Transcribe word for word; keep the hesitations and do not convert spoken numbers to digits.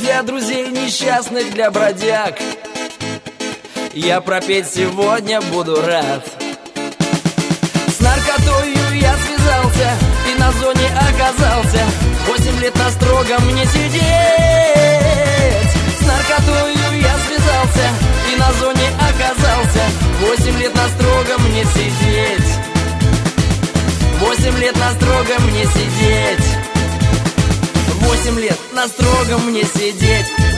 для друзей несчастных, для бродяг. Я пропеть сегодня буду рад. С наркотою я связался и на зоне оказался. Восемь лет на строгом мне сидеть. С наркотою я связался и на зоне оказался. Восемь лет на строгом мне сидеть. Восемь лет на строгом мне сидеть. Восемь лет на строгом мне сидеть.